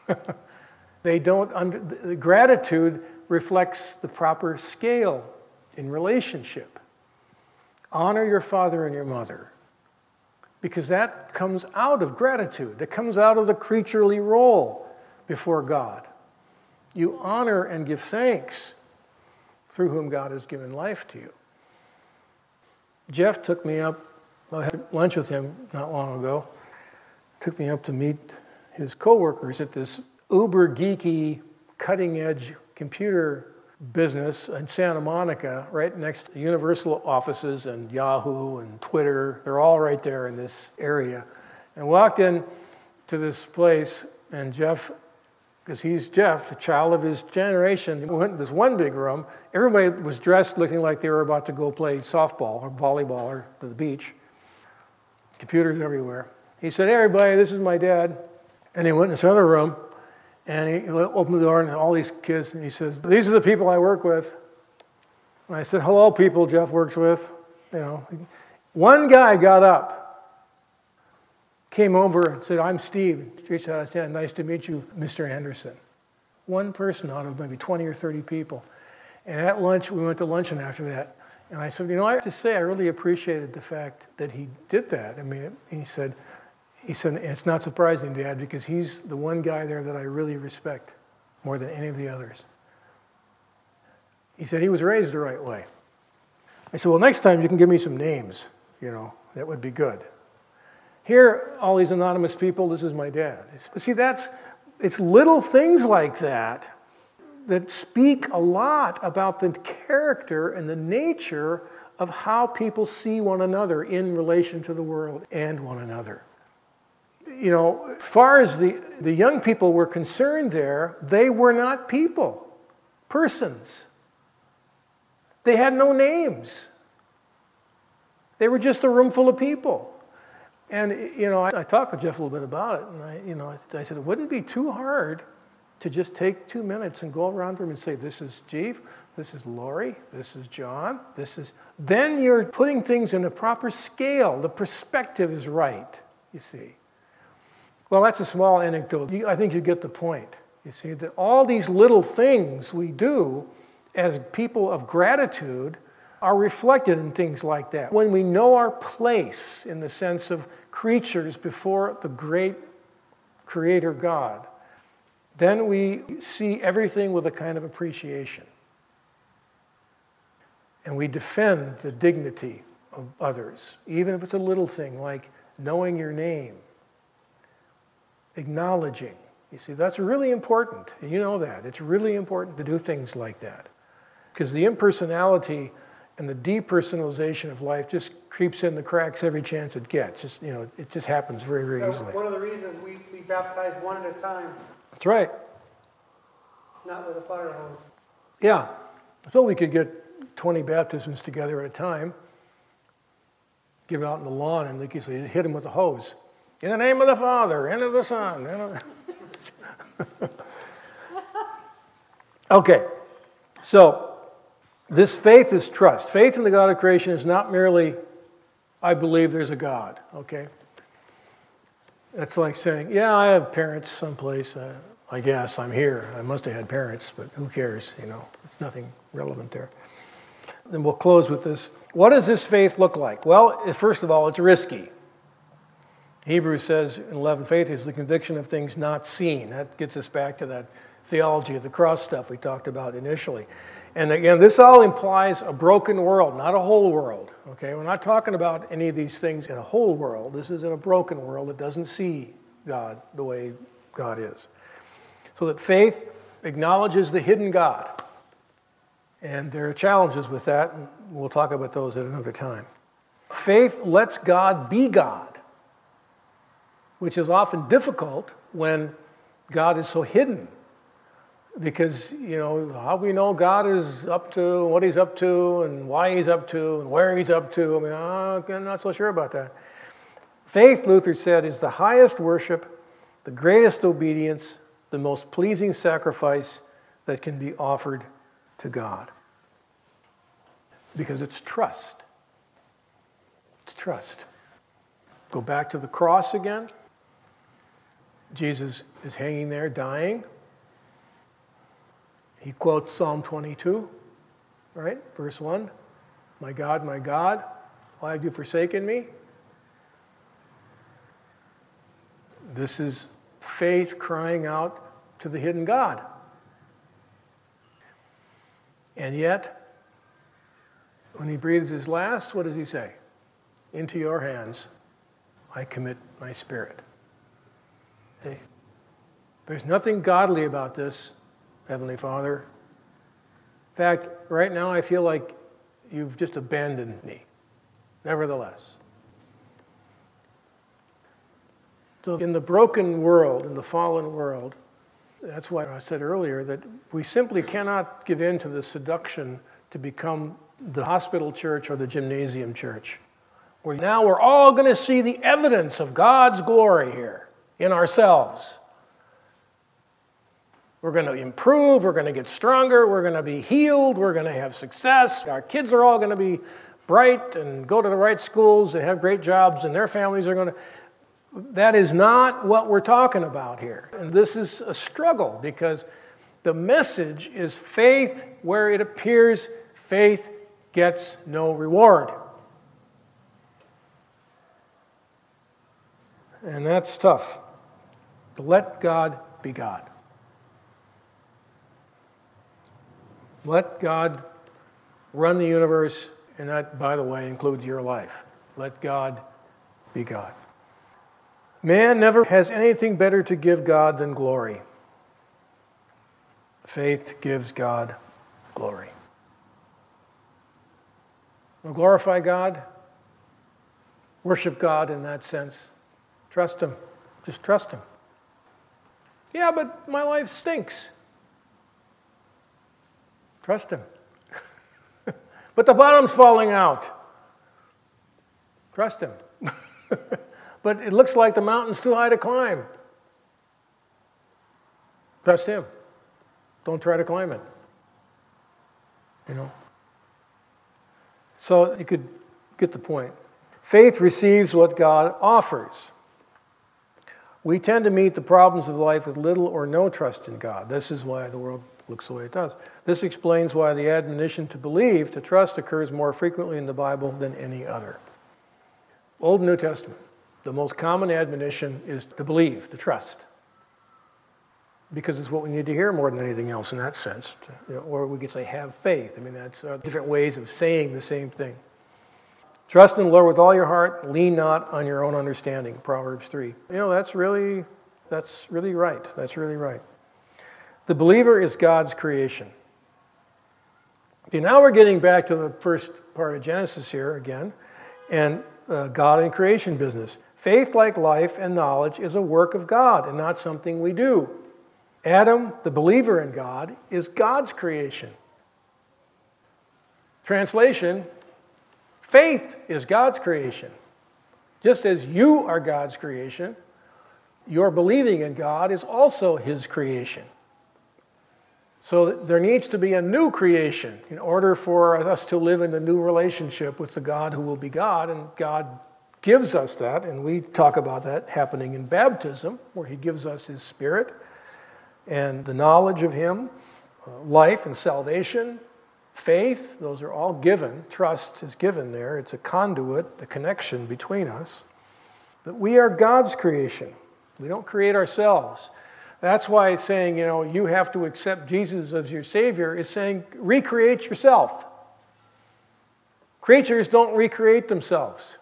Gratitude reflects the proper scale in relationship. Honor your father and your mother, because that comes out of gratitude. It comes out of the creaturely role before God. You honor and give thanks through whom God has given life to you. Jeff took me up, I had lunch with him not long ago, took me up to meet his coworkers at this uber geeky, cutting-edge computer business in Santa Monica, right next to Universal offices and Yahoo and Twitter. They're all right there in this area. And walked in to this place, and Jeff, because he's Jeff, a child of his generation, we went to this one big room. Everybody was dressed looking like they were about to go play softball or volleyball or to the beach. Computers everywhere. He said, "Hey, everybody, this is my dad." And he went in this other room, and he opened the door, and all these kids, and he says, "These are the people I work with." And I said, "Hello, people Jeff works with." One guy got up, came over and said, "I'm Steve." Reached out his hand, "Nice to meet you, Mr. Anderson." One person out of maybe 20 or 30 people. And at lunch, we went to luncheon after that. And I said, I have to say, I really appreciated the fact that he did that. I mean, he said, "It's not surprising, Dad, because he's the one guy there that I really respect more than any of the others." He said he was raised the right way. I said, "Well, next time you can give me some names, that would be good." Here, all these anonymous people, this is my dad. See, it's little things like that speak a lot about the character and the nature of how people see one another in relation to the world and one another. As far as the young people were concerned there, they were not people, persons. They had no names. They were just a room full of people. And, I talked with Jeff a little bit about it, and I said, it wouldn't be too hard to just take 2 minutes and go around them and say, "This is Steve, this is Lori, this is John, this is..." Then you're putting things in a proper scale. The perspective is right, you see. Well, that's a small anecdote. I think you get the point. You see, that all these little things we do as people of gratitude are reflected in things like that. When we know our place in the sense of creatures before the great Creator God, then we see everything with a kind of appreciation. And we defend the dignity of others, even if it's a little thing like knowing your name, acknowledging. You see, that's really important. You know that. It's really important to do things like that. Because the impersonality and the depersonalization of life just creeps in the cracks every chance it gets. It just happens very, very easily. One of the reasons we baptize one at a time. That's right. Not with a fire hose. Yeah. So we could get 20 baptisms together at a time, give it out in the lawn, and like you say, hit them with a hose. In the name of the Father, and of the Son. Okay. So, this faith is trust. Faith in the God of creation is not merely, I believe there's a God, okay? That's like saying, yeah, I have parents someplace. I guess I'm here. I must have had parents, but who cares, It's nothing relevant there. Then we'll close with this. What does this faith look like? Well, first of all, it's risky. Hebrews says in 11, faith is the conviction of things not seen. That gets us back to that theology of the cross stuff we talked about initially. And again, this all implies a broken world, not a whole world. Okay, we're not talking about any of these things in a whole world. This is in a broken world that doesn't see God the way God is. So that faith acknowledges the hidden God. And there are challenges with that, and we'll talk about those at another time. Faith lets God be God, which is often difficult when God is so hidden. Because, how we know God is up to, what he's up to, and why he's up to, and where he's up to. I'm not so sure about that. Faith, Luther said, is the highest worship, the greatest obedience, the most pleasing sacrifice that can be offered to God. Because it's trust. It's trust. Go back to the cross again. Jesus is hanging there, dying. He quotes Psalm 22, right? Verse 1. My God, why have you forsaken me? This is faith crying out to the hidden God. And yet, when he breathes his last, what does he say? Into your hands I commit my spirit. Hey, there's nothing godly about this, Heavenly Father. In fact, right now I feel like you've just abandoned me. Nevertheless. So in the broken world, in the fallen world, that's why I said earlier that we simply cannot give in to the seduction to become the hospital church or the gymnasium church. Where now we're all going to see the evidence of God's glory here in ourselves. We're going to improve, we're going to get stronger, we're going to be healed, we're going to have success. Our kids are all going to be bright and go to the right schools and have great jobs, and their families are going to... That is not what we're talking about here. And this is a struggle because the message is faith where it appears faith gets no reward. And that's tough. Let God be God. Let God run the universe, and that, by the way, includes your life. Let God be God. Man never has anything better to give God than glory. Faith gives God glory. We'll glorify God, worship God in that sense. Trust Him. Just trust Him. Yeah, but my life stinks. Trust Him. But the bottom's falling out. Trust Him. But it looks like the mountain's too high to climb. Trust Him. Don't try to climb it. You know? So you could get the point. Faith receives what God offers. We tend to meet the problems of life with little or no trust in God. This is why the world looks the way it does. This explains why the admonition to believe, to trust, occurs more frequently in the Bible than any other. Old and New Testament. The most common admonition is to believe, to trust. Because it's what we need to hear more than anything else in that sense. Or we could say have faith. I mean, that's different ways of saying the same thing. Trust in the Lord with all your heart, lean not on your own understanding, Proverbs 3. That's really right. That's really right. The believer is God's creation. Okay, now we're getting back to the first part of Genesis here again, and God and creation business. Faith, like life and knowledge, is a work of God and not something we do. Adam, the believer in God, is God's creation. Translation, faith is God's creation. Just as you are God's creation, your believing in God is also His creation. So there needs to be a new creation in order for us to live in a new relationship with the God who will be God, and God gives us that, and we talk about that happening in baptism, where He gives us His Spirit and the knowledge of Him, life and salvation, faith, those are all given. Trust is given there. It's a conduit, the connection between us. But we are God's creation. We don't create ourselves. That's why it's saying, you have to accept Jesus as your Savior, is saying recreate yourself. Creatures don't recreate themselves.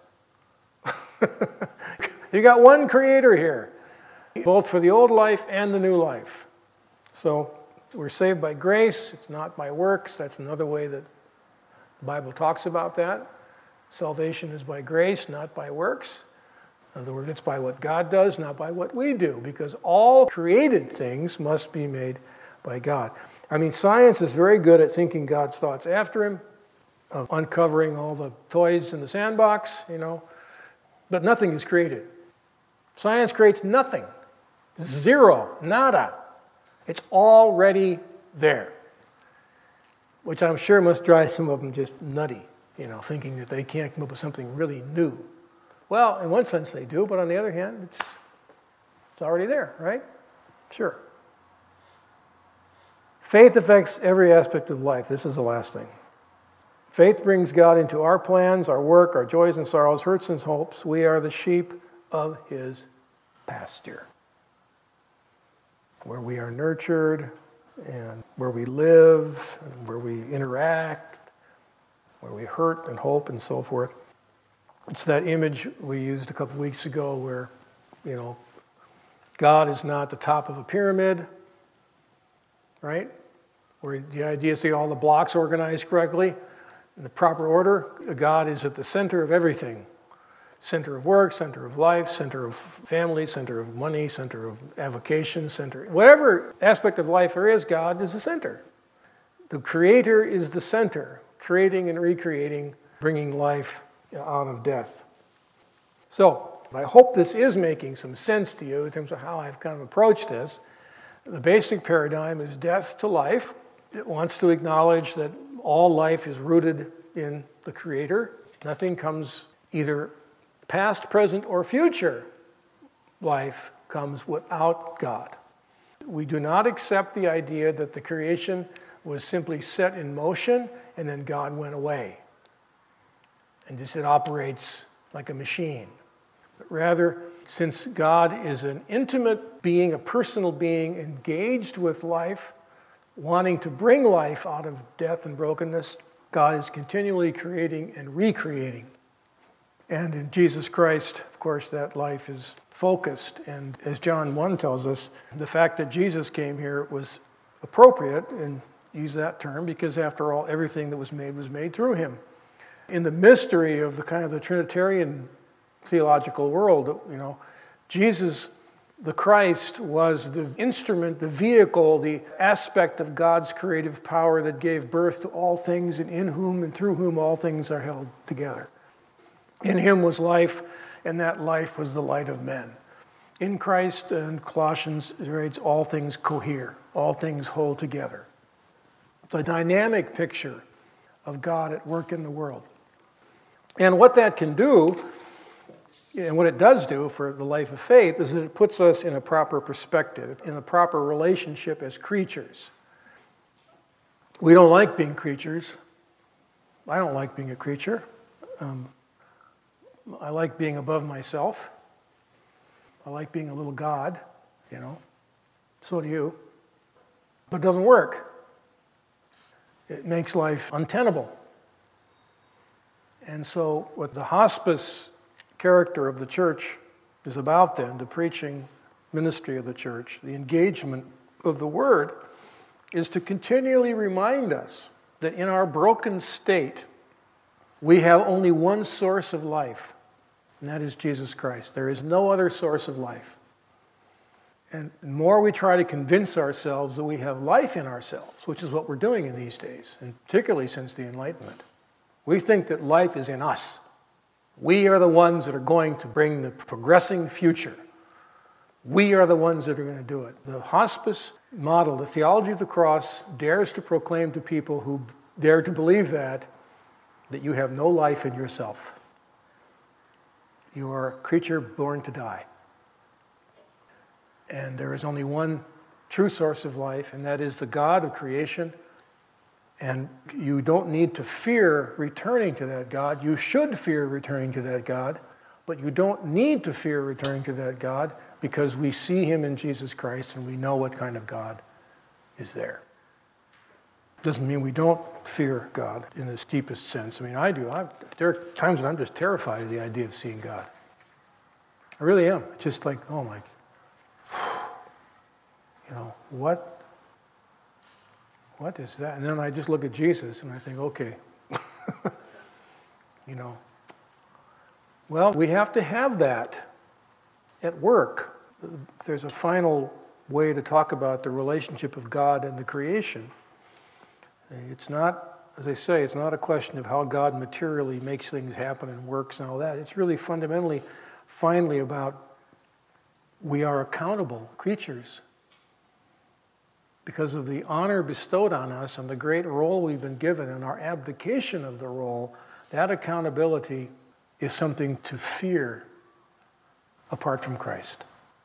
You got one creator here, both for the old life and the new life. So we're saved by grace. It's not by works. That's another way that the Bible talks about that. Salvation is by grace, not by works. In other words, it's by what God does, not by what we do, because all created things must be made by God. I mean, science is very good at thinking God's thoughts after Him, of uncovering all the toys in the sandbox, but nothing is created. Science creates nothing. Zero, nada. It's already there. which I'm sure must drive some of them just nutty, thinking that they can't come up with something really new. Well, in one sense they do, but on the other hand, it's already there, right? Sure. Faith affects every aspect of life. This is the last thing. Faith brings God into our plans, our work, our joys and sorrows, hurts and hopes. We are the sheep of His pasture, where we are nurtured and where we live and where we interact, where we hurt and hope and so forth. It's that image we used a couple weeks ago where, God is not the top of a pyramid, right? Where the idea is to get all the blocks organized correctly in the proper order. God is at the center of everything. Center of work, center of life, center of family, center of money, center of avocation, center. Whatever aspect of life there is, God is the center. The Creator is the center, creating and recreating, bringing life out of death. So, I hope this is making some sense to you in terms of how I've kind of approached this. The basic paradigm is death to life. It wants to acknowledge that all life is rooted in the Creator. Nothing comes either past, present, or future life comes without God. We do not accept the idea that the creation was simply set in motion and then God went away and just it operates like a machine. But rather, since God is an intimate being, a personal being, engaged with life, wanting to bring life out of death and brokenness, God is continually creating and recreating. And in Jesus Christ, of course, that life is focused. And as John 1 tells us, the fact that Jesus came here was appropriate, and use that term, because after all, everything that was made through him. In the mystery of the kind of the Trinitarian theological world, Jesus, the Christ, was the instrument, the vehicle, the aspect of God's creative power that gave birth to all things, and in whom and through whom all things are held together. In him was life, and that life was the light of men. In Christ, and Colossians writes, all things cohere, all things hold together. It's a dynamic picture of God at work in the world. And what that can do, and what it does do for the life of faith, is that it puts us in a proper perspective, in a proper relationship as creatures. We don't like being creatures. I don't like being a creature. I like being above myself. I like being a little God, So do you. But it doesn't work. It makes life untenable. And so what the hospice character of the church is about then, the preaching ministry of the church, the engagement of the Word, is to continually remind us that in our broken state, we have only one source of life, and that is Jesus Christ. There is no other source of life. And the more we try to convince ourselves that we have life in ourselves, which is what we're doing in these days, and particularly since the Enlightenment, we think that life is in us. We are the ones that are going to bring the progressing future. We are the ones that are going to do it. The hospice model, the theology of the cross, dares to proclaim to people who dare to believe that you have no life in yourself. You are a creature born to die. And there is only one true source of life, and that is the God of creation. And you don't need to fear returning to that God. You should fear returning to that God, but you don't need to fear returning to that God because we see him in Jesus Christ and we know what kind of God is there. Doesn't mean we don't fear God in its deepest sense. I mean, I do. There are times when I'm just terrified of the idea of seeing God. I really am. It's just like, oh my, what is that? And then I just look at Jesus and I think, okay, Well, we have to have that at work. There's a final way to talk about the relationship of God and the creation. It's not, as I say, it's not a question of how God materially makes things happen and works and all that. It's really fundamentally, finally about we are accountable creatures. because of the honor bestowed on us and the great role we've been given and our abdication of the role, that accountability is something to fear apart from Christ.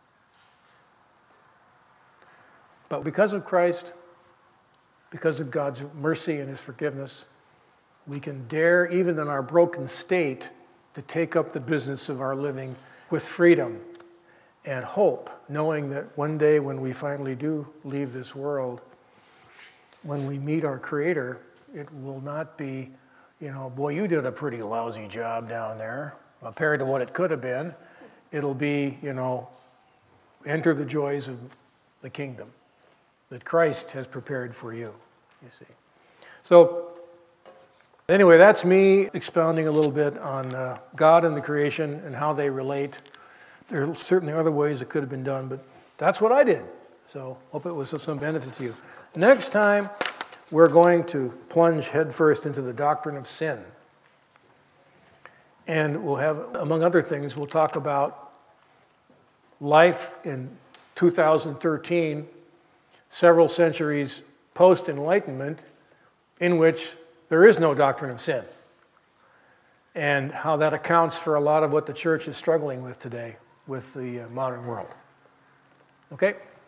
But because of Christ, because of God's mercy and His forgiveness, we can dare, even in our broken state, to take up the business of our living with freedom and hope, knowing that one day when we finally do leave this world, when we meet our Creator, it will not be, boy, you did a pretty lousy job down there compared to what it could have been. It'll be, enter the joys of the kingdom that Christ has prepared for you, you see. So, anyway, that's me expounding a little bit on God and the creation and how they relate. There are certainly other ways it could have been done, but that's what I did. So, hope it was of some benefit to you. Next time, we're going to plunge headfirst into the doctrine of sin. And we'll have, among other things, we'll talk about life in 2013, several centuries post-Enlightenment, in which there is no doctrine of sin, and how that accounts for a lot of what the church is struggling with today with the modern world. Okay?